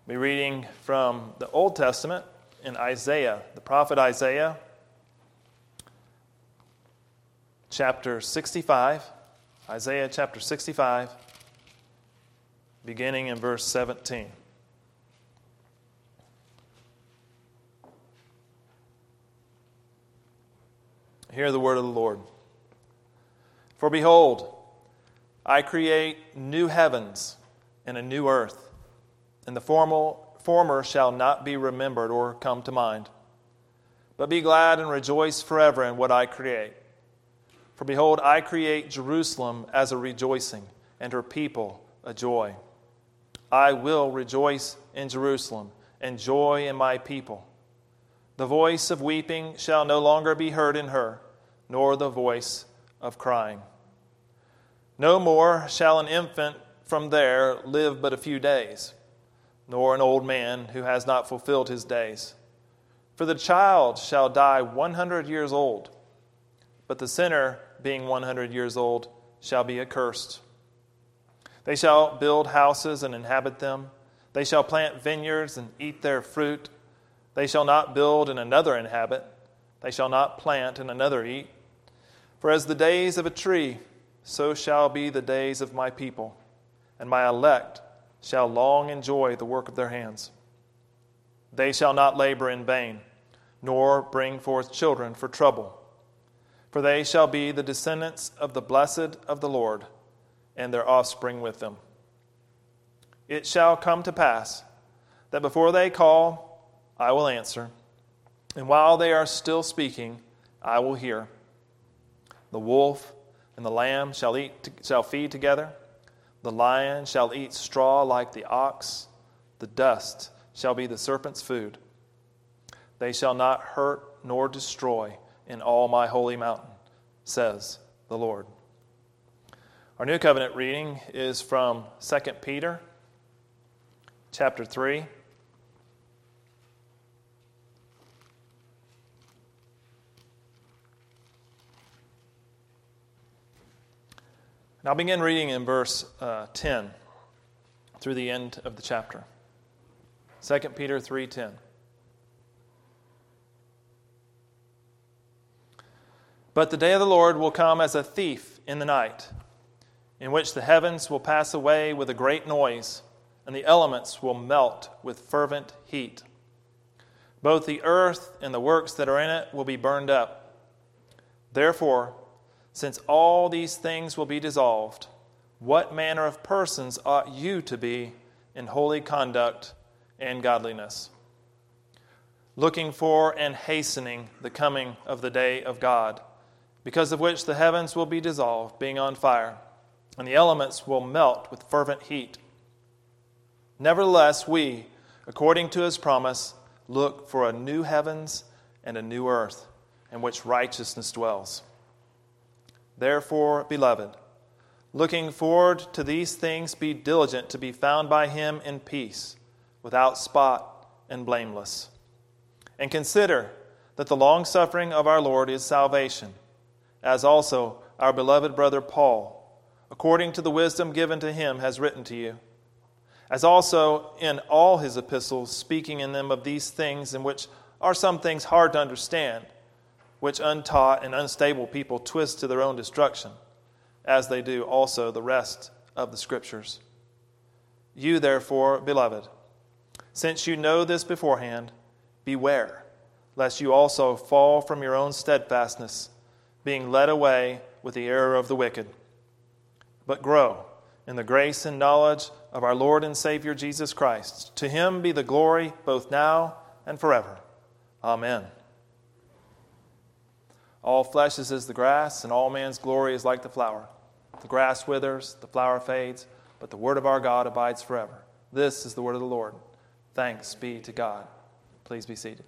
We'll be reading from the Old Testament in Isaiah, the prophet Isaiah, chapter 65. Isaiah chapter 65, beginning in verse 17. Hear the word of the Lord. For behold, I create new heavens and a new earth, and the former shall not be remembered or come to mind. But be glad and rejoice forever in what I create. For behold, I create Jerusalem as a rejoicing, and her people a joy. I will rejoice in Jerusalem, and joy in my people. The voice of weeping shall no longer be heard in her, nor the voice of crying. No more shall an infant from there live but a few days, nor an old man who has not fulfilled his days. For the child shall die 100 years old, but the sinner, being 100 years old, shall be accursed. They shall build houses and inhabit them. They shall plant vineyards and eat their fruit. They shall not build and another inhabit. They shall not plant and another eat. For as the days of a tree, so shall be the days of my people, and my elect shall long enjoy the work of their hands. They shall not labor in vain, nor bring forth children for trouble. For they shall be the descendants of the blessed of the Lord, and their offspring with them. It shall come to pass that before they call, I will answer, and while they are still speaking, I will hear. The wolf and the lamb shall feed together. The lion shall eat straw like the ox. The dust shall be the serpent's food. They shall not hurt nor destroy in all my holy mountain, says the Lord. Our New Covenant reading is from 2 Peter chapter 3. And I'll begin reading in verse 10 through the end of the chapter. 2 Peter 3:10. But the day of the Lord will come as a thief in the night, in which the heavens will pass away with a great noise, and the elements will melt with fervent heat. Both the earth and the works that are in it will be burned up. Therefore, since all these things will be dissolved, what manner of persons ought you to be in holy conduct and godliness, looking for and hastening the coming of the day of God, because of which the heavens will be dissolved, being on fire, and the elements will melt with fervent heat. Nevertheless, we, according to his promise, look for a new heavens and a new earth, in which righteousness dwells. Therefore, beloved, looking forward to these things, be diligent to be found by him in peace, without spot and blameless. And consider that the long-suffering of our Lord is salvation, as also our beloved brother Paul, according to the wisdom given to him, has written to you, as also in all his epistles, speaking in them of these things, in which are some things hard to understand, which untaught and unstable people twist to their own destruction, as they do also the rest of the Scriptures. You, therefore, beloved, since you know this beforehand, beware, lest you also fall from your own steadfastness, being led away with the error of the wicked. But grow in the grace and knowledge of our Lord and Savior Jesus Christ. To him be the glory both now and forever. Amen. All flesh is as the grass, and all man's glory is like the flower. The grass withers, the flower fades, but the word of our God abides forever. This is the word of the Lord. Thanks be to God. Please be seated.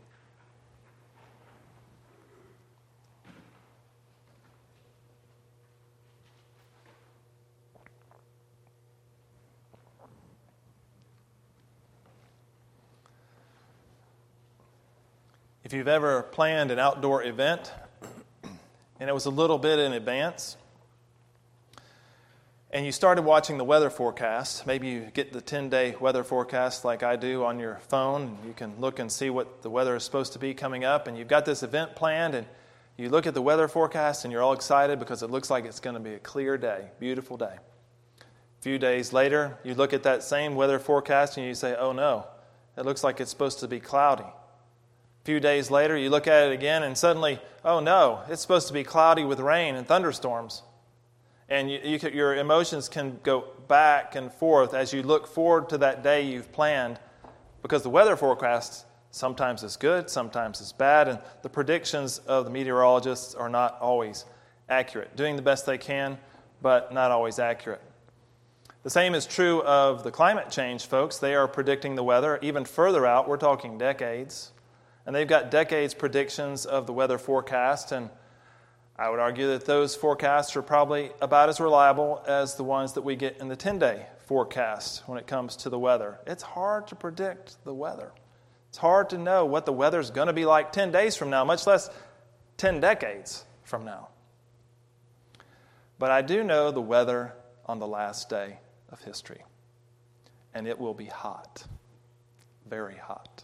If you've ever planned an outdoor event, and it was a little bit in advance, and you started watching the weather forecast. Maybe you get the 10-day weather forecast like I do on your phone, and you can look and see what the weather is supposed to be coming up, and you've got this event planned, and you look at the weather forecast, and you're all excited because it looks like it's going to be a clear day, beautiful day. A few days later, you look at that same weather forecast, and you say, oh no, it looks like it's supposed to be cloudy. A few days later, you look at it again, and suddenly, oh no, it's supposed to be cloudy with rain and thunderstorms. And your emotions can go back and forth as you look forward to that day you've planned, because the weather forecast sometimes is good, sometimes is bad, and the predictions of the meteorologists are not always accurate. Doing the best they can, but not always accurate. The same is true of the climate change folks. They are predicting the weather even further out. We're talking decades. And they've got decades predictions of the weather forecast, and I would argue that those forecasts are probably about as reliable as the ones that we get in the 10-day forecast when it comes to the weather. It's hard to predict the weather. It's hard to know what the weather's going to be like 10 days from now, much less 10 decades from now. But I do know the weather on the last day of history, and it will be hot, very hot.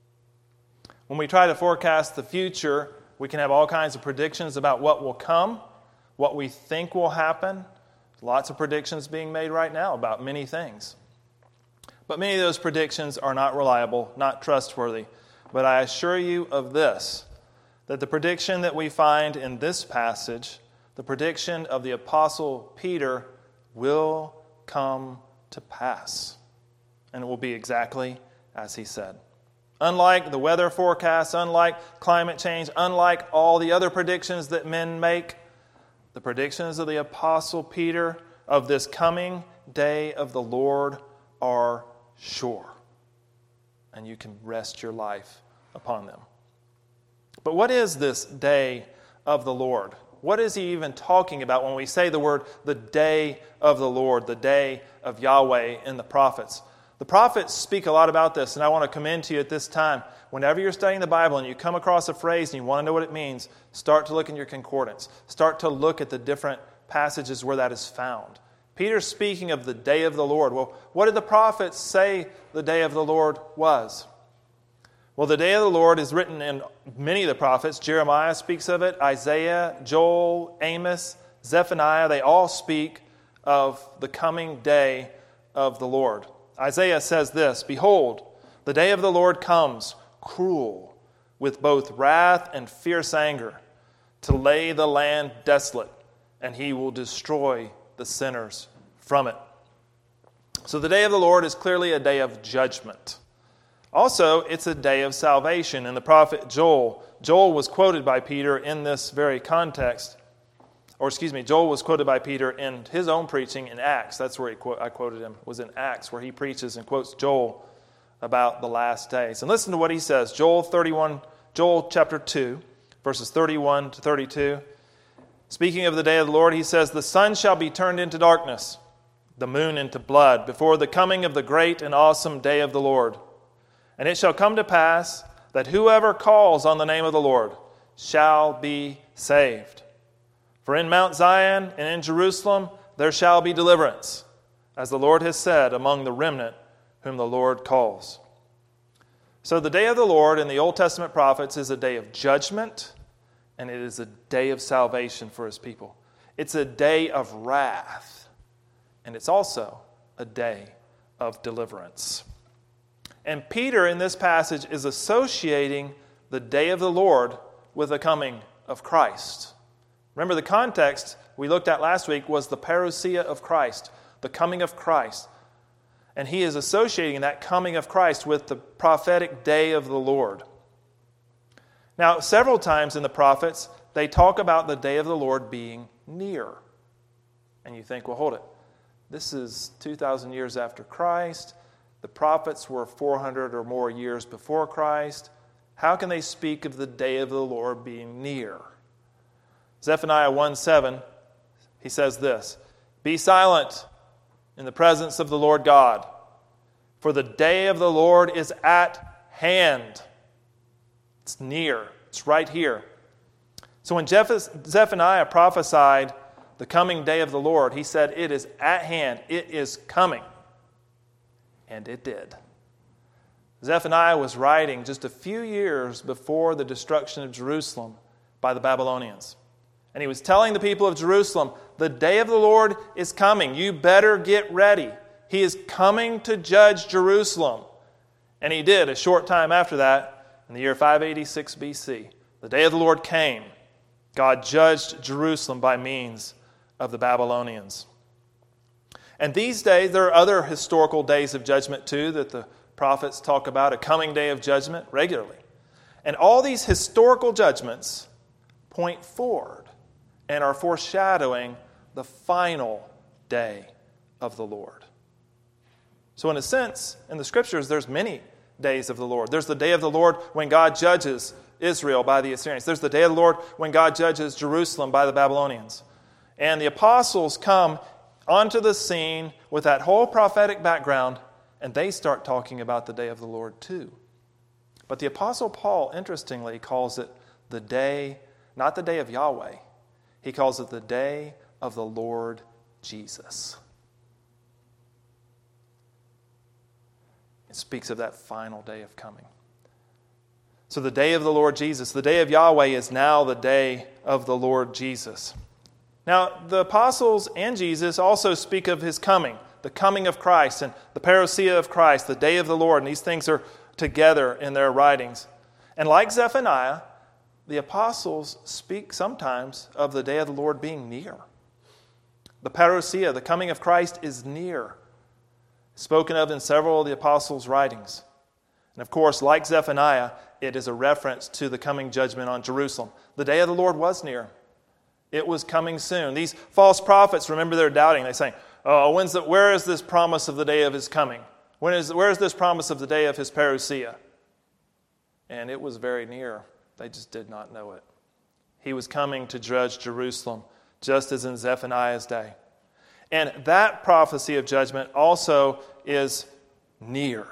When we try to forecast the future, we can have all kinds of predictions about what will come, what we think will happen. Lots of predictions being made right now about many things. But many of those predictions are not reliable, not trustworthy. But I assure you of this, that the prediction that we find in this passage, the prediction of the Apostle Peter, will come to pass. And it will be exactly as he said. Unlike the weather forecast, unlike climate change, unlike all the other predictions that men make, the predictions of the Apostle Peter of this coming day of the Lord are sure. And you can rest your life upon them. But what is this day of the Lord? What is he even talking about when we say the word, the day of the Lord, the day of Yahweh in the prophets? The prophets speak a lot about this, and I want to commend to you at this time. Whenever you're studying the Bible and you come across a phrase and you want to know what it means, start to look in your concordance. Start to look at the different passages where that is found. Peter's speaking of the day of the Lord. Well, what did the prophets say the day of the Lord was? Well, the day of the Lord is written in many of the prophets. Jeremiah speaks of it. Isaiah, Joel, Amos, Zephaniah, they all speak of the coming day of the Lord. Isaiah says this, "Behold, the day of the Lord comes, cruel, with both wrath and fierce anger, to lay the land desolate, and he will destroy the sinners from it." So the day of the Lord is clearly a day of judgment. Also, it's a day of salvation. In the prophet Joel was quoted by Peter in this very context. Joel was quoted by Peter in his own preaching in Acts. That's where I quoted him, was in Acts, where he preaches and quotes Joel about the last days. And listen to what he says, Joel chapter 2, verses 31 to 32. Speaking of the day of the Lord, he says, "The sun shall be turned into darkness, the moon into blood, before the coming of the great and awesome day of the Lord. And it shall come to pass that whoever calls on the name of the Lord shall be saved. For in Mount Zion and in Jerusalem there shall be deliverance, as the Lord has said, among the remnant whom the Lord calls." So the day of the Lord in the Old Testament prophets is a day of judgment, and it is a day of salvation for his people. It's a day of wrath, and it's also a day of deliverance. And Peter in this passage is associating the day of the Lord with the coming of Christ. Remember, the context we looked at last week was the parousia of Christ, the coming of Christ. And he is associating that coming of Christ with the prophetic day of the Lord. Now, several times in the prophets, they talk about the day of the Lord being near. And you think, well, hold it. This is 2,000 years after Christ. The prophets were 400 or more years before Christ. How can they speak of the day of the Lord being near? Zephaniah 1:7, he says this, "Be silent in the presence of the Lord God, for the day of the Lord is at hand." It's near. It's right here. So when Zephaniah prophesied the coming day of the Lord, he said, it is at hand, it is coming. And it did. Zephaniah was writing just a few years before the destruction of Jerusalem by the Babylonians. And he was telling the people of Jerusalem, the day of the Lord is coming. You better get ready. He is coming to judge Jerusalem. And he did a short time after that, in the year 586 BC. The day of the Lord came. God judged Jerusalem by means of the Babylonians. And these days, there are other historical days of judgment too that the prophets talk about, a coming day of judgment regularly. And all these historical judgments point forward and are foreshadowing the final day of the Lord. So in a sense, in the Scriptures, there's many days of the Lord. There's the day of the Lord when God judges Israel by the Assyrians. There's the day of the Lord when God judges Jerusalem by the Babylonians. And the apostles come onto the scene with that whole prophetic background, and they start talking about the day of the Lord too. But the Apostle Paul, interestingly, calls it the day, not the day of Yahweh. He calls it the day of the Lord Jesus. It speaks of that final day of coming. So the day of the Lord Jesus, the day of Yahweh, is now the day of the Lord Jesus. Now, the apostles and Jesus also speak of his coming, the coming of Christ and the parousia of Christ, the day of the Lord, and these things are together in their writings. And like Zephaniah, the apostles speak sometimes of the day of the Lord being near. The parousia, the coming of Christ, is near, spoken of in several of the apostles' writings. And of course, like Zephaniah, it is a reference to the coming judgment on Jerusalem. The day of the Lord was near. It was coming soon. These false prophets, remember, they're doubting. They say, "Oh, where is this promise of the day of his coming? Where is this promise of the day of his parousia?" And it was very near. They just did not know it. He was coming to judge Jerusalem, just as in Zephaniah's day. And that prophecy of judgment also is near,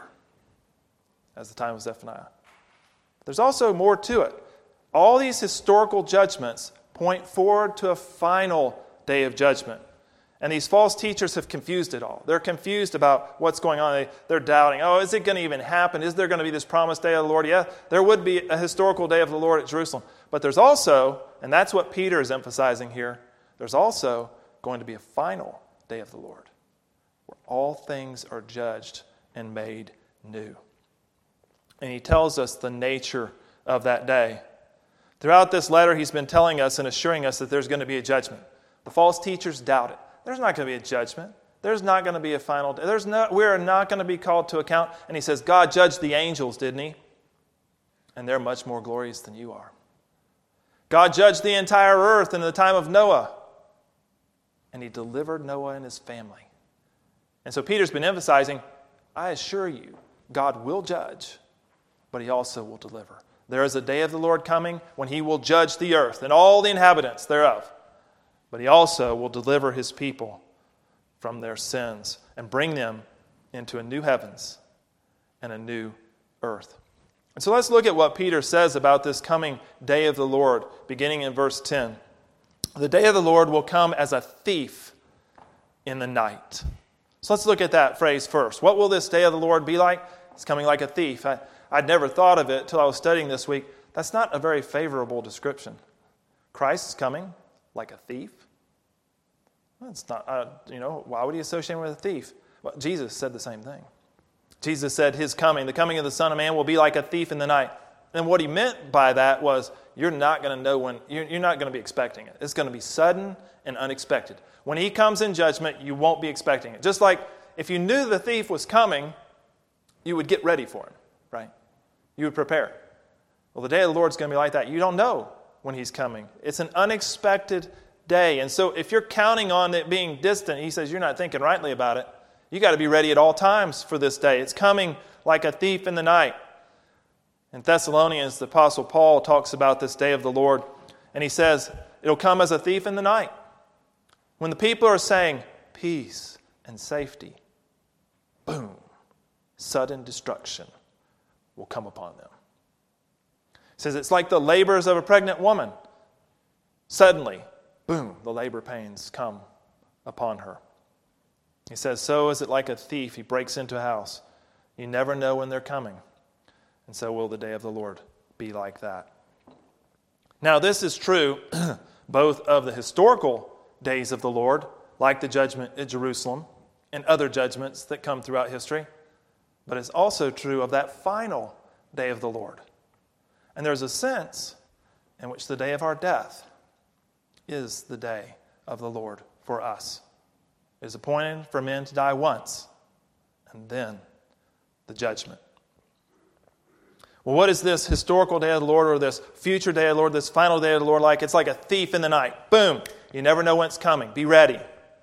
as the time of Zephaniah. There's also more to it. All these historical judgments point forward to a final day of judgment. And these false teachers have confused it all. They're confused about what's going on. They're doubting, is it going to even happen? Is there going to be this promised day of the Lord? Yeah, there would be a historical day of the Lord at Jerusalem. But there's also, and that's what Peter is emphasizing here, there's also going to be a final day of the Lord, where all things are judged and made new. And he tells us the nature of that day. Throughout this letter, he's been telling us and assuring us that there's going to be a judgment. The false teachers doubt it. There's not going to be a judgment. There's not going to be a final day. We are not going to be called to account. And he says, God judged the angels, didn't he? And they're much more glorious than you are. God judged the entire earth in the time of Noah. And he delivered Noah and his family. And so Peter's been emphasizing, I assure you, God will judge, but he also will deliver. There is a day of the Lord coming when he will judge the earth and all the inhabitants thereof. But he also will deliver his people from their sins and bring them into a new heavens and a new earth. And so let's look at what Peter says about this coming day of the Lord, beginning in verse 10. The day of the Lord will come as a thief in the night. So let's look at that phrase first. What will this day of the Lord be like? It's coming like a thief. I'd never thought of it until I was studying this week. That's not a very favorable description. Christ is coming like a thief? Well, it's not, why would he associate him with a thief? Well, Jesus said the same thing. Jesus said his coming, the coming of the Son of Man, will be like a thief in the night. And what he meant by that was you're not going to know when, you're not going to be expecting it. It's going to be sudden and unexpected. When he comes in judgment, you won't be expecting it. Just like if you knew the thief was coming, you would get ready for him, right? You would prepare. Well, the day of the Lord is going to be like that. You don't know when he's coming. It's an unexpected day. And so if you're counting on it being distant, he says you're not thinking rightly about it. You got to be ready at all times for this day. It's coming like a thief in the night. In Thessalonians, the Apostle Paul talks about this day of the Lord, and he says, it'll come as a thief in the night. When the people are saying, peace and safety, boom, sudden destruction will come upon them. He says it's like the labors of a pregnant woman. Suddenly, boom, the labor pains come upon her. He says, so is it like a thief. He breaks into a house. You never know when they're coming. And so will the day of the Lord be like that. Now, this is true both of the historical days of the Lord, like the judgment at Jerusalem and other judgments that come throughout history, but it's also true of that final day of the Lord. And there's a sense in which the day of our death is the day of the Lord for us. It is appointed for men to die once, and then the judgment. Well, what is this historical day of the Lord or this future day of the Lord, this final day of the Lord like? It's like a thief in the night. Boom! You never know when it's coming. Be ready.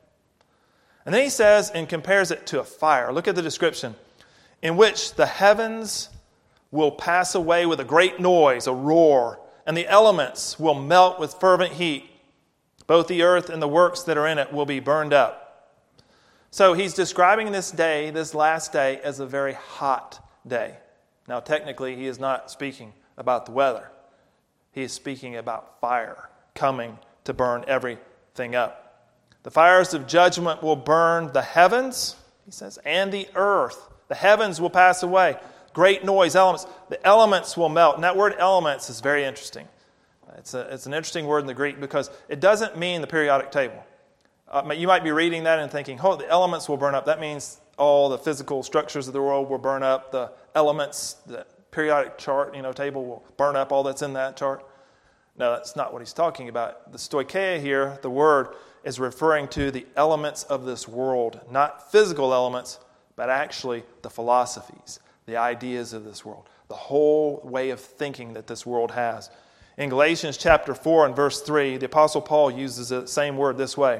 And then he says and compares it to a fire. Look at the description. In which the heavens will pass away with a great noise, a roar, and the elements will melt with fervent heat. Both the earth and the works that are in it will be burned up. So he's describing this day, this last day, as a very hot day. Now, technically, he is not speaking about the weather. He is speaking about fire coming to burn everything up. The fires of judgment will burn the heavens, he says, and the earth. The heavens will pass away. Great noise, elements. The elements will melt. And that word elements is very interesting. It's an interesting word in the Greek because it doesn't mean the periodic table. You might be reading that and thinking, oh, the elements will burn up. That means all the physical structures of the world will burn up. The elements, the periodic chart, table will burn up all that's in that chart. No, that's not what he's talking about. The stoicheia here, the word, is referring to the elements of this world. Not physical elements, but actually the philosophies, the ideas of this world. The whole way of thinking that this world has. In Galatians chapter 4 and verse 3, the Apostle Paul uses the same word this way.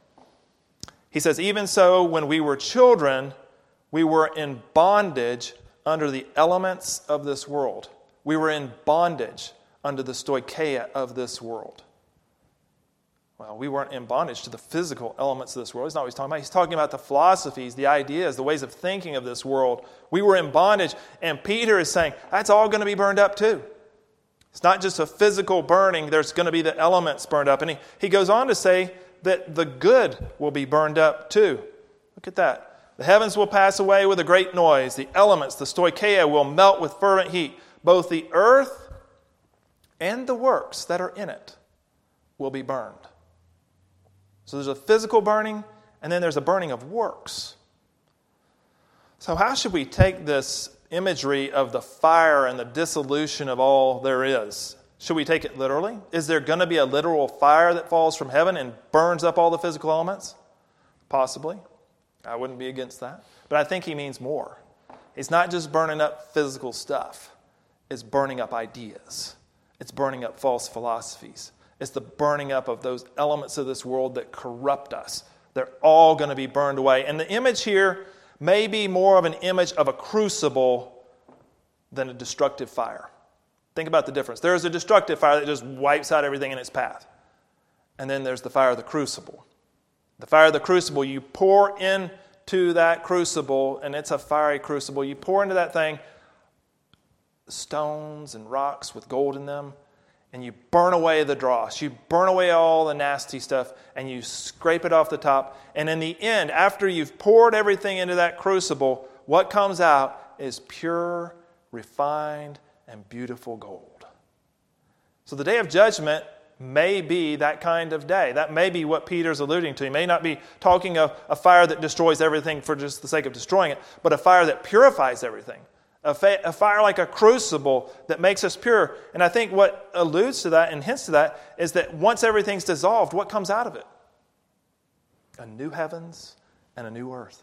He says, even so, when we were children, we were in bondage under the elements of this world. We were in bondage under the stoicheia of this world. Well, we weren't in bondage to the physical elements of this world. He's not what he's talking about. He's talking about the philosophies, the ideas, the ways of thinking of this world. We were in bondage, and Peter is saying, that's all going to be burned up too. It's not just a physical burning. There's going to be the elements burned up. And he goes on to say that the good will be burned up too. Look at that. The heavens will pass away with a great noise. The elements, the stoicheia, will melt with fervent heat. Both the earth and the works that are in it will be burned. So there's a physical burning, and then there's a burning of works. So how should we take this imagery of the fire and the dissolution of all there is? Should we take it literally? Is there going to be a literal fire that falls from heaven and burns up all the physical elements? Possibly. I wouldn't be against that. But I think he means more. It's not just burning up physical stuff. It's burning up ideas. It's burning up false philosophies. It's the burning up of those elements of this world that corrupt us. They're all going to be burned away. And the image here may be more of an image of a crucible than a destructive fire. Think about the difference. There's a destructive fire that just wipes out everything in its path. And then there's the fire of the crucible. The fire of the crucible, you pour into that crucible, and it's a fiery crucible. You pour into that thing stones and rocks with gold in them, and you burn away the dross. You burn away all the nasty stuff, and you scrape it off the top. And in the end, after you've poured everything into that crucible, what comes out is pure, refined, and beautiful gold. So the day of judgment may be that kind of day. That may be what Peter's alluding to. He may not be talking of a fire that destroys everything for just the sake of destroying it, but a fire that purifies everything. A fire like a crucible that makes us pure. And I think what alludes to that and hints to that is that once everything's dissolved, what comes out of it? A new heavens and a new earth.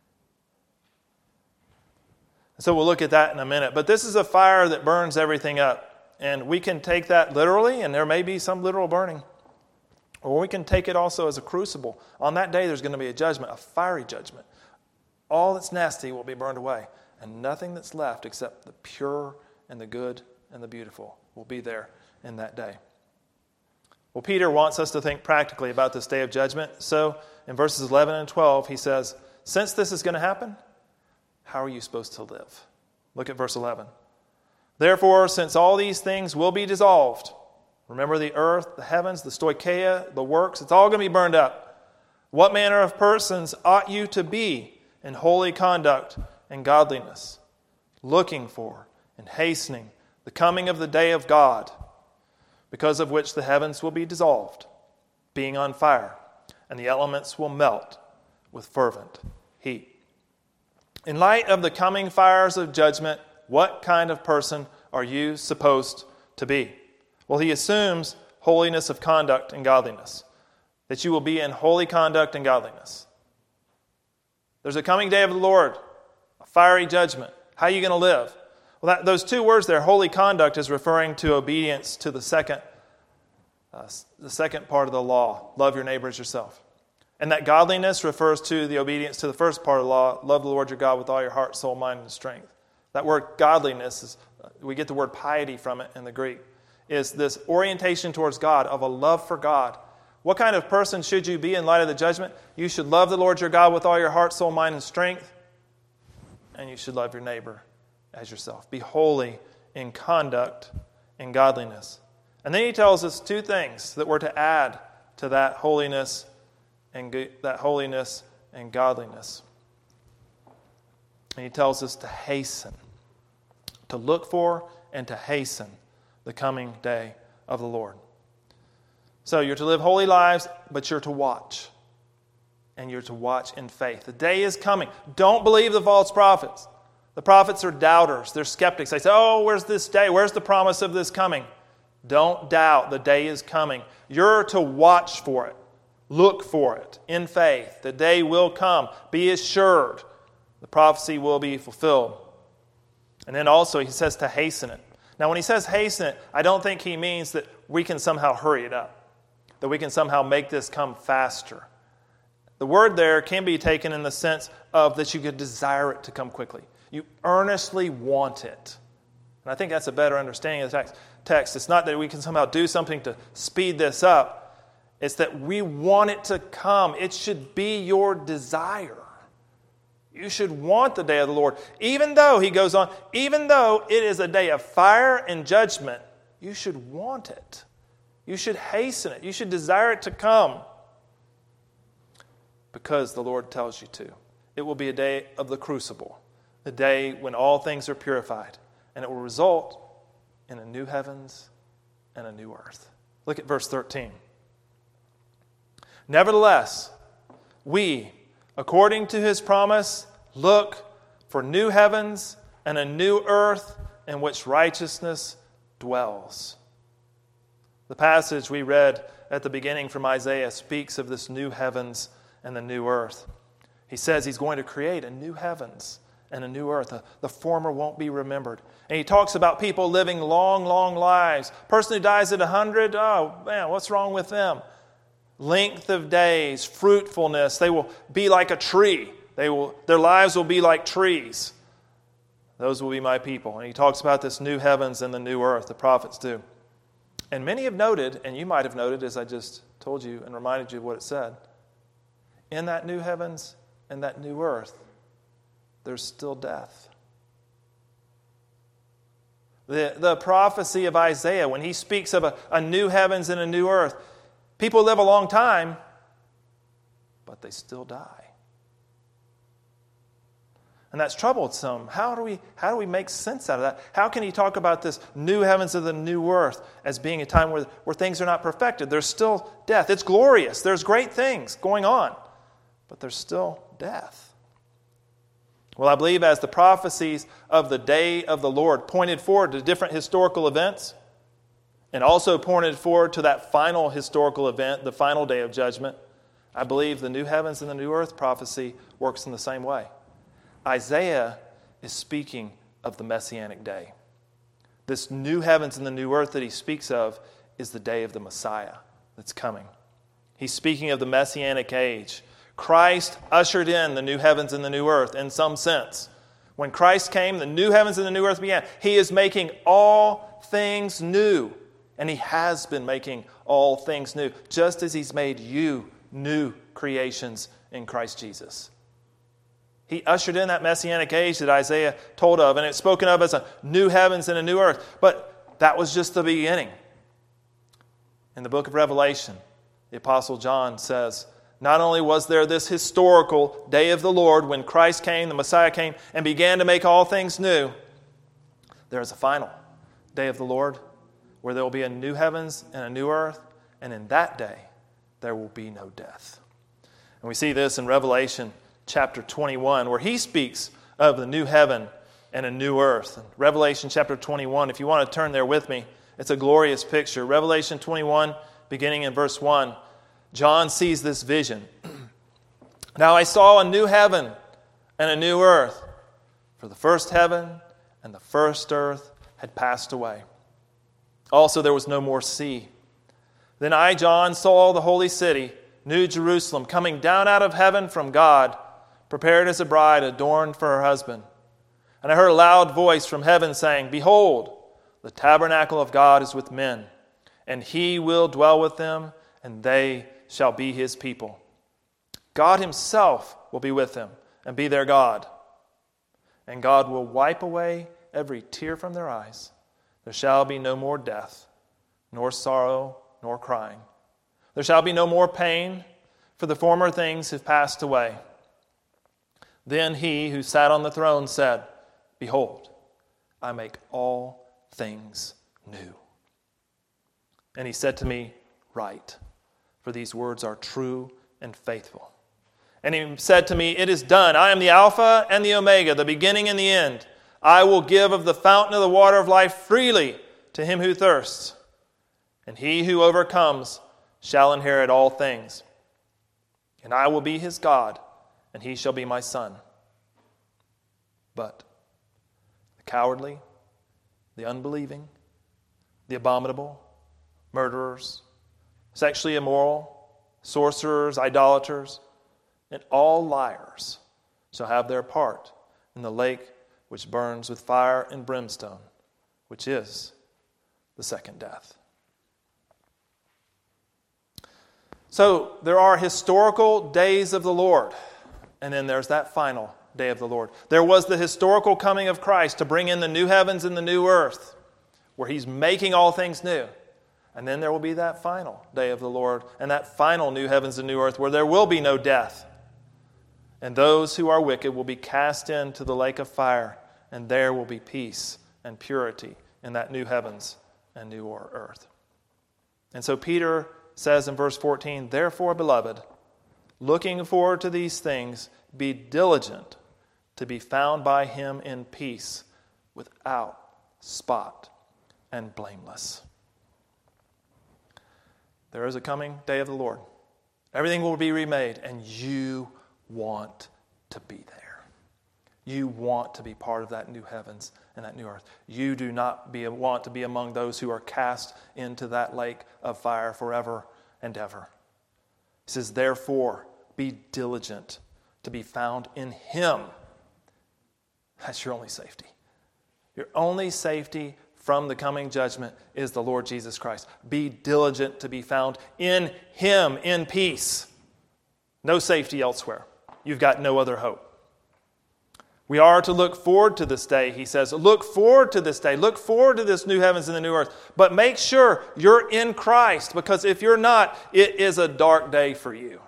So we'll look at that in a minute. But this is a fire that burns everything up. And we can take that literally, and there may be some literal burning. Or we can take it also as a crucible. On that day, there's going to be a judgment, a fiery judgment. All that's nasty will be burned away. And nothing that's left except the pure and the good and the beautiful will be there in that day. Well, Peter wants us to think practically about this day of judgment. So in verses 11 and 12, he says, since this is going to happen, how are you supposed to live? Look at verse 11. Therefore, since all these things will be dissolved, Remember the earth, the heavens, the stoicheia, the works, it's all going to be burned up. What manner of persons ought you to be in holy conduct and godliness, looking for and hastening the coming of the day of God, because of which the heavens will be dissolved, being on fire, and the elements will melt with fervent heat. In light of the coming fires of judgment, what kind of person are you supposed to be? Well, he assumes holiness of conduct and godliness, that you will be in holy conduct and godliness. There's a coming day of the Lord, a fiery judgment. How are you going to live? Well, those two words there, holy conduct, is referring to obedience to the second part of the law, love your neighbor as yourself. And that godliness refers to the obedience to the first part of the law, love the Lord your God with all your heart, soul, mind, and strength. That word godliness, we get the word piety from it in the Greek, is this orientation towards God, of a love for God. What kind of person should you be in light of the judgment? You should love the Lord your God with all your heart, soul, mind, and strength. And you should love your neighbor as yourself. Be holy in conduct and godliness. And then he tells us two things that we're to add to that holiness and godliness. And he tells us to hasten, to look for and to hasten the coming day of the Lord. So you're to live holy lives, but you're to watch. And you're to watch in faith. The day is coming. Don't believe the false prophets. The prophets are doubters. They're skeptics. They say, oh, where's this day? Where's the promise of this coming? Don't doubt. The day is coming. You're to watch for it. Look for it in faith. The day will come. Be assured. The prophecy will be fulfilled. And then also he says to hasten it. Now when he says hasten it, I don't think he means that we can somehow hurry it up. That we can somehow make this come faster. The word there can be taken in the sense of that you could desire it to come quickly. You earnestly want it. And I think that's a better understanding of the text. It's not that we can somehow do something to speed this up. It's that we want it to come. It should be your desire. You should want the day of the Lord. Even though, he goes on, even though it is a day of fire and judgment, you should want it. You should hasten it. You should desire it to come. Because the Lord tells you to. It will be a day of the crucible. The day when all things are purified. And it will result in a new heavens and a new earth. Look at verse 13. Nevertheless, we, according to his promise, look for new heavens and a new earth in which righteousness dwells. The passage we read at the beginning from Isaiah speaks of this new heavens and the new earth. He says he's going to create a new heavens and a new earth. The former won't be remembered. And he talks about people living long, long lives. Person who dies at 100, oh man, what's wrong with them? Length of days, fruitfulness. They will be like a tree. Their lives will be like trees. Those will be my people. And he talks about this new heavens and the new earth. The prophets do. And many have noted, and you might have noted as I just told you and reminded you of what it said, in that new heavens and that new earth, there's still death. The prophecy of Isaiah, when he speaks of a new heavens and a new earth, people live a long time, but they still die. And that's troubled some. How do we make sense out of that? How can he talk about this new heavens and the new earth as being a time where things are not perfected? There's still death. It's glorious. There's great things going on, but there's still death. Well, I believe as the prophecies of the day of the Lord pointed forward to different historical events and also pointed forward to that final historical event, the final day of judgment, I believe the new heavens and the new earth prophecy works in the same way. Isaiah is speaking of the Messianic day. This new heavens and the new earth that he speaks of is the day of the Messiah that's coming. He's speaking of the Messianic age. Christ ushered in the new heavens and the new earth in some sense. When Christ came, the new heavens and the new earth began. He is making all things new. And he has been making all things new, just as he's made you new creations in Christ Jesus. He ushered in that Messianic age that Isaiah told of, and it's spoken of as a new heavens and a new earth. But that was just the beginning. In the book of Revelation, the Apostle John says, not only was there this historical day of the Lord when Christ came, the Messiah came, and began to make all things new, there is a final day of the Lord where there will be a new heavens and a new earth, and in that day there will be no death. And we see this in Revelation chapter 21, where he speaks of the new heaven and a new earth. In Revelation chapter 21, if you want to turn there with me, it's a glorious picture. Revelation 21, beginning in verse 1, John sees this vision. Now I saw a new heaven and a new earth, for the first heaven and the first earth had passed away. Also there was no more sea. Then I, John, saw the holy city, New Jerusalem, coming down out of heaven from God, prepared as a bride adorned for her husband. And I heard a loud voice from heaven saying, Behold, the tabernacle of God is with men, and he will dwell with them, and they shall be his people. God himself will be with them and be their God. And God will wipe away every tear from their eyes. There shall be no more death, nor sorrow, nor crying. There shall be no more pain, for the former things have passed away. Then he who sat on the throne said, Behold, I make all things new. And he said to me, Write, for these words are true and faithful. And he said to me, It is done. I am the Alpha and the Omega, the beginning and the end. I will give of the fountain of the water of life freely to him who thirsts. And he who overcomes shall inherit all things. And I will be his God, and he shall be my son. But the cowardly, the unbelieving, the abominable, murderers, sexually immoral, sorcerers, idolaters, and all liars shall have their part in the lake which burns with fire and brimstone, which is the second death. So there are historical days of the Lord, and then there's that final day of the Lord. There was the historical coming of Christ to bring in the new heavens and the new earth, where he's making all things new. And then there will be that final day of the Lord and that final new heavens and new earth where there will be no death. And those who are wicked will be cast into the lake of fire, and there will be peace and purity in that new heavens and new earth. And so Peter says in verse 14, Therefore, beloved, looking forward to these things, be diligent to be found by him in peace, without spot and blameless. There is a coming day of the Lord. Everything will be remade, and you want to be there. You want to be part of that new heavens and that new earth. You do not want to be among those who are cast into that lake of fire forever and ever. He says, therefore, be diligent to be found in him. That's your only safety. Your only safety from the coming judgment is the Lord Jesus Christ. Be diligent to be found in him in peace. No safety elsewhere. You've got no other hope. We are to look forward to this day, he says. Look forward to this day. Look forward to this new heavens and the new earth. But make sure you're in Christ, because if you're not, it is a dark day for you.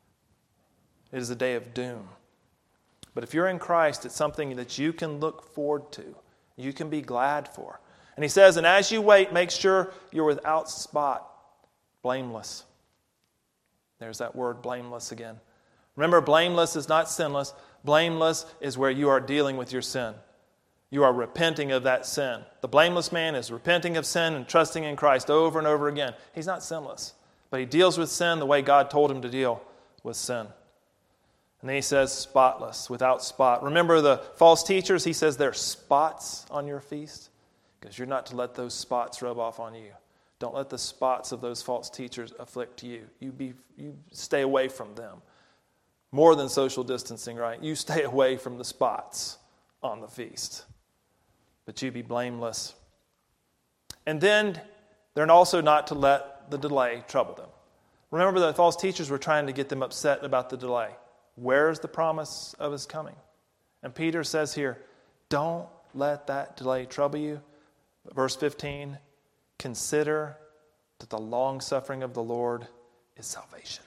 It is a day of doom. But if you're in Christ, it's something that you can look forward to. You can be glad for. And he says, and as you wait, make sure you're without spot, blameless. There's that word, blameless, again. Remember, blameless is not sinless. Blameless is where you are dealing with your sin. You are repenting of that sin. The blameless man is repenting of sin and trusting in Christ over and over again. He's not sinless, but he deals with sin the way God told him to deal with sin. And then he says spotless, without spot. Remember the false teachers? He says there are spots on your feast, because you're not to let those spots rub off on you. Don't let the spots of those false teachers afflict you. You stay away from them. More than social distancing, right? You stay away from the spots on the feast. But you be blameless. And then they're also not to let the delay trouble them. Remember, the false teachers were trying to get them upset about the delay. Where's the promise of his coming? And Peter says here, don't let that delay trouble you. Verse 15, consider that the long-suffering of the Lord is salvation.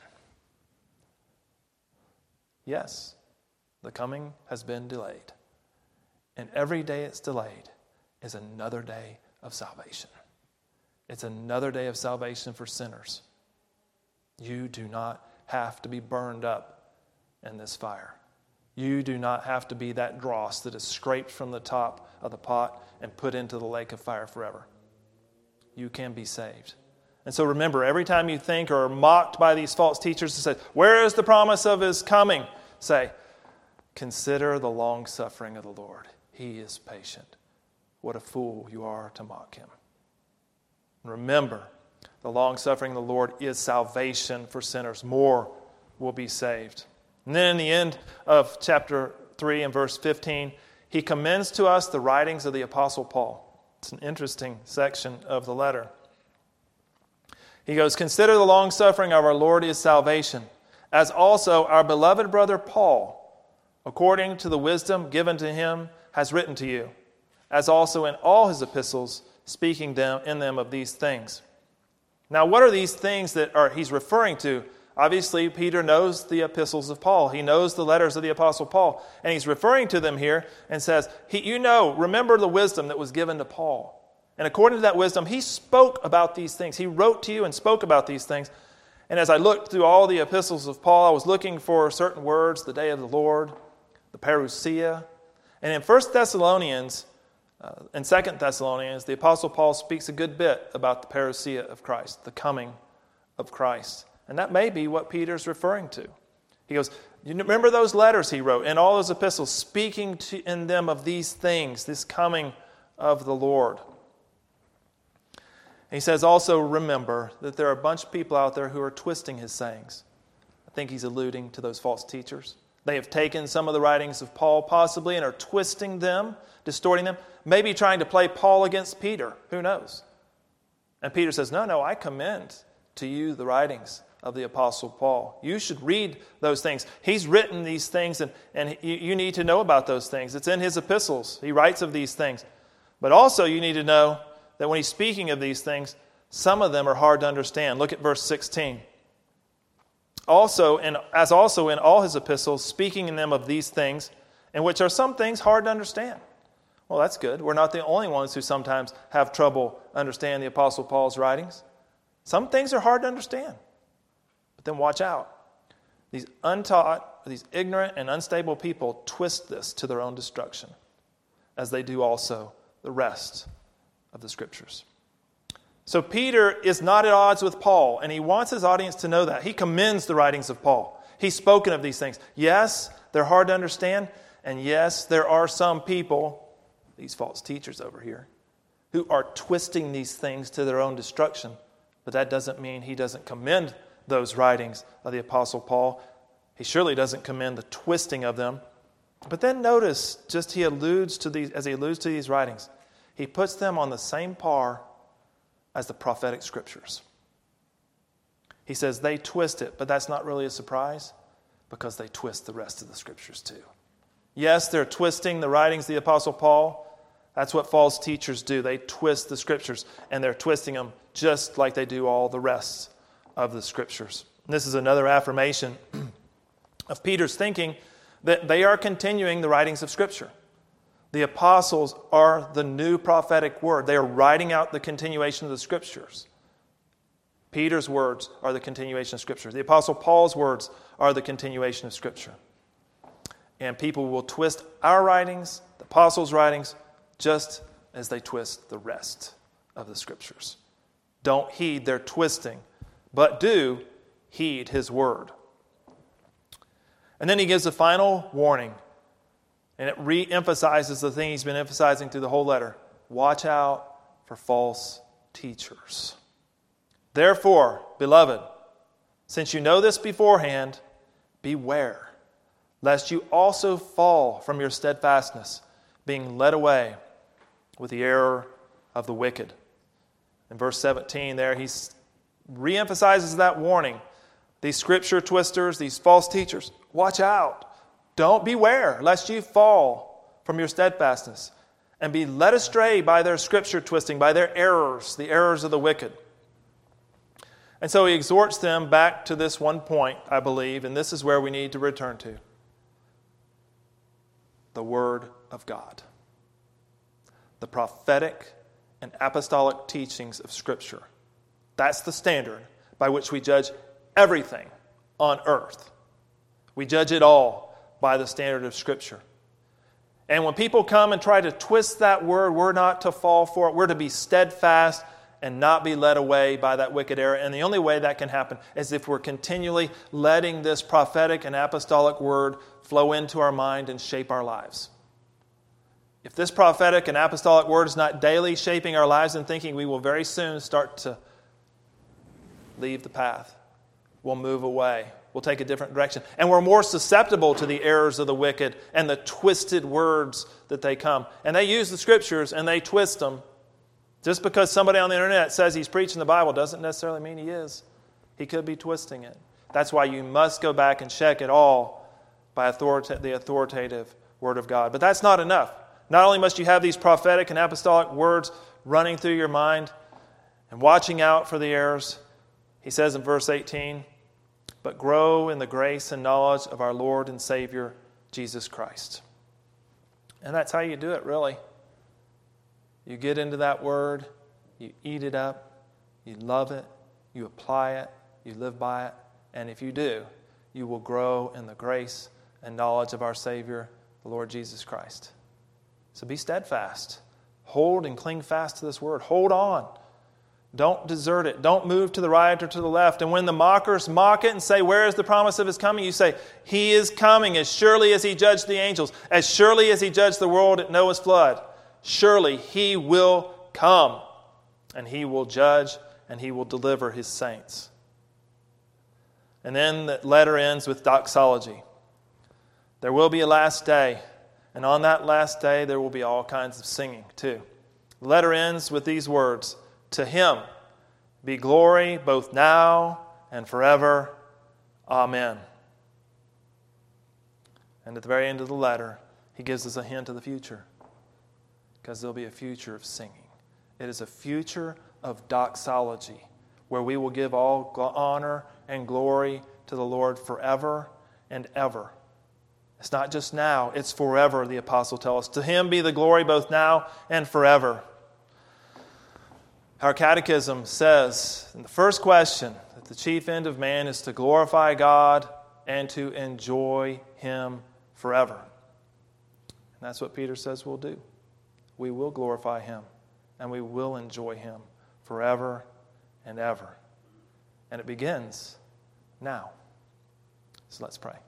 Yes, the coming has been delayed. And every day it's delayed is another day of salvation. It's another day of salvation for sinners. You do not have to be burned up in this fire. You do not have to be that dross that is scraped from the top of the pot and put into the lake of fire forever. You can be saved. And so remember, every time you think or are mocked by these false teachers who say, where is the promise of his coming? Say, consider the long suffering of the Lord. He is patient. What a fool you are to mock him. Remember, the long suffering of the Lord is salvation for sinners. More will be saved. And then in the end of chapter 3 and verse 15, he commends to us the writings of the Apostle Paul. It's an interesting section of the letter. He goes, consider the long suffering of our Lord is salvation, as also our beloved brother Paul, according to the wisdom given to him, has written to you, as also in all his epistles, speaking in them of these things. Now, what are these things that he's referring to? Obviously, Peter knows the epistles of Paul. He knows the letters of the Apostle Paul. And he's referring to them here and says, remember the wisdom that was given to Paul. And according to that wisdom, he spoke about these things. He wrote to you and spoke about these things. And as I looked through all the epistles of Paul, I was looking for certain words, the day of the Lord, the parousia. And in 1 Thessalonians and 2 Thessalonians, the Apostle Paul speaks a good bit about the parousia of Christ, the coming of Christ. And that may be what Peter's referring to. He goes, you remember those letters he wrote in all those epistles, speaking in them of these things, this coming of the Lord. And he says, also remember that there are a bunch of people out there who are twisting his sayings. I think he's alluding to those false teachers. They have taken some of the writings of Paul possibly and are twisting them, distorting them, maybe trying to play Paul against Peter. Who knows? And Peter says, no, I commend to you the writings of the Apostle Paul. You should read those things. He's written these things, and you need to know about those things. It's in his epistles. He writes of these things. But also you need to know that when he's speaking of these things, some of them are hard to understand. Look at verse 16. Also in all his epistles, speaking in them of these things, in which are some things hard to understand. Well, that's good. We're not the only ones who sometimes have trouble understanding the Apostle Paul's writings. Some things are hard to understand. But then watch out. These untaught, these ignorant and unstable people twist this to their own destruction, as they do also the rest of the Scriptures. So Peter is not at odds with Paul, and he wants his audience to know that. He commends the writings of Paul. He's spoken of these things. Yes, they're hard to understand, and yes, there are some people, these false teachers over here, who are twisting these things to their own destruction. But that doesn't mean he doesn't commend those writings of the Apostle Paul. He surely doesn't commend the twisting of them. But then notice, as he alludes to these writings, he puts them on the same par as the prophetic scriptures. He says they twist it, but that's not really a surprise because they twist the rest of the scriptures too. Yes, they're twisting the writings of the Apostle Paul. That's what false teachers do. They twist the scriptures, and they're twisting them just like they do all the rest of the scriptures. And this is another affirmation of Peter's thinking that they are continuing the writings of Scripture. The apostles are the new prophetic word. They are writing out the continuation of the Scriptures. Peter's words are the continuation of Scripture. The Apostle Paul's words are the continuation of Scripture. And people will twist our writings, the apostles' writings, just as they twist the rest of the Scriptures. Don't heed their twisting, but do heed his word. And then he gives a final warning, and it re-emphasizes the thing he's been emphasizing through the whole letter. Watch out for false teachers. Therefore, beloved, since you know this beforehand, beware, lest you also fall from your steadfastness, being led away with the error of the wicked. In verse 17 there, he re-emphasizes that warning. These scripture twisters, these false teachers, watch out. Don't beware, lest you fall from your steadfastness and be led astray by their scripture twisting, by their errors, the errors of the wicked. And so he exhorts them back to this one point, I believe, and this is where we need to return to. The Word of God. The prophetic and apostolic teachings of Scripture. That's the standard by which we judge everything on earth. We judge it all by the standard of Scripture. And when people come and try to twist that word, we're not to fall for it. We're to be steadfast and not be led away by that wicked error. And the only way that can happen is if we're continually letting this prophetic and apostolic word flow into our mind and shape our lives. If this prophetic and apostolic word is not daily shaping our lives and thinking, we will very soon start to leave the path. We'll move away. We'll take a different direction. And we're more susceptible to the errors of the wicked and the twisted words that they come. And they use the Scriptures and they twist them. Just because somebody on the internet says he's preaching the Bible doesn't necessarily mean he is. He could be twisting it. That's why you must go back and check it all by the authoritative Word of God. But that's not enough. Not only must you have these prophetic and apostolic words running through your mind and watching out for the errors, he says in verse 18, but grow in the grace and knowledge of our Lord and Savior, Jesus Christ. And that's how you do it, really. You get into that word, you eat it up, you love it, you apply it, you live by it, and if you do, you will grow in the grace and knowledge of our Savior, the Lord Jesus Christ. So be steadfast. Hold and cling fast to this word. Hold on. Don't desert it. Don't move to the right or to the left. And when the mockers mock it and say, where is the promise of His coming? You say, He is coming as surely as He judged the angels, as surely as He judged the world at Noah's flood. Surely He will come, and He will judge, and He will deliver His saints. And then the letter ends with doxology. There will be a last day, and on that last day there will be all kinds of singing too. The letter ends with these words, to Him be glory both now and forever. Amen. And at the very end of the letter, he gives us a hint of the future. Because there'll be a future of singing. It is a future of doxology, where we will give all honor and glory to the Lord forever and ever. It's not just now, it's forever, the apostle tells us. To Him be the glory both now and forever. Our catechism says in the first question that the chief end of man is to glorify God and to enjoy Him forever. And that's what Peter says we'll do. We will glorify Him and we will enjoy Him forever and ever. And it begins now. So let's pray.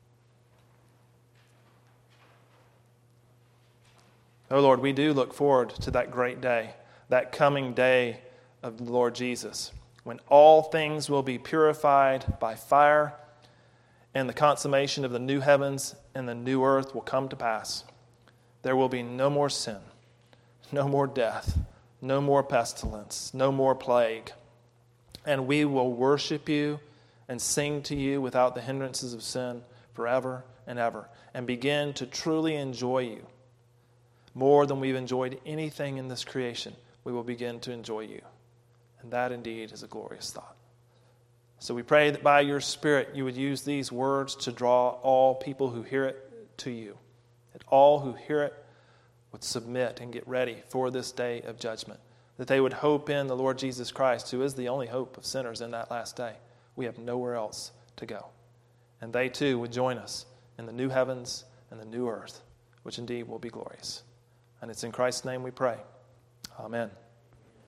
Oh Lord, we do look forward to that great day, that coming day of the Lord Jesus, when all things will be purified by fire and the consummation of the new heavens and the new earth will come to pass. There will be no more sin, no more death, no more pestilence, no more plague. And we will worship You and sing to You without the hindrances of sin forever and ever, and begin to truly enjoy You. More than we've enjoyed anything in this creation, we will begin to enjoy You. And that indeed is a glorious thought. So we pray that by Your Spirit You would use these words to draw all people who hear it to You. That all who hear it would submit and get ready for this day of judgment. That they would hope in the Lord Jesus Christ, who is the only hope of sinners in that last day. We have nowhere else to go. And they too would join us in the new heavens and the new earth, which indeed will be glorious. And it's in Christ's name we pray. Amen.